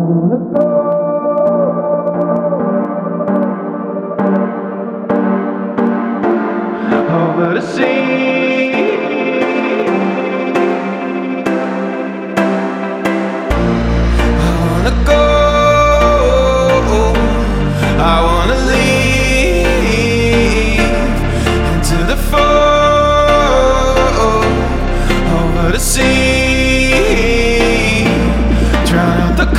Over the sea, I wanna go, I wanna leave into the fall. Over the sea, drown out the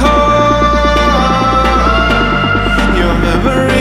call, your memory.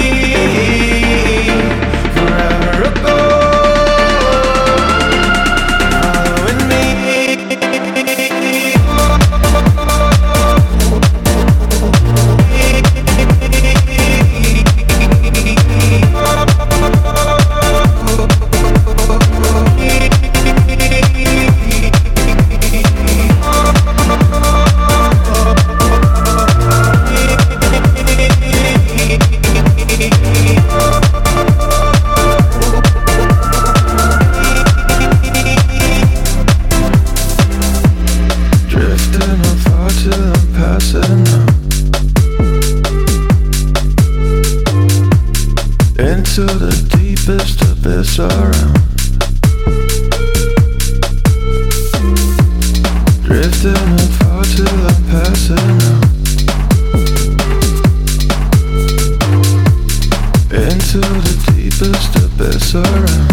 Into the deepest abyss around, drifting apart till I'm passing out. Into the deepest abyss around.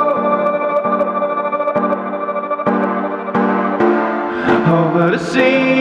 Over the sea.